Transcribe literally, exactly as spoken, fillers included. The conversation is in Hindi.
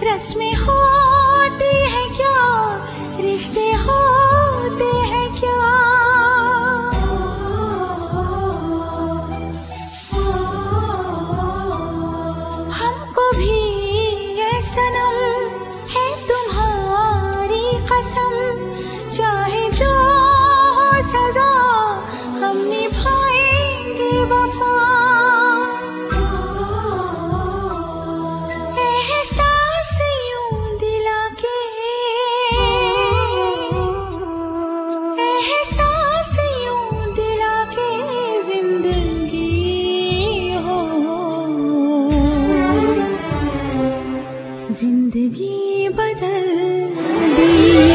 रस्में होती है क्या, रिश्ते होते हैं क्या। हमको भी ये सनम है तुम्हारी कसम, चाहे जो हो सजा हम निभाएंगे वफा। एहसास यूं दिला के, एहसास यूं दिला के जिंदगी हो, जिंदगी बदल दी।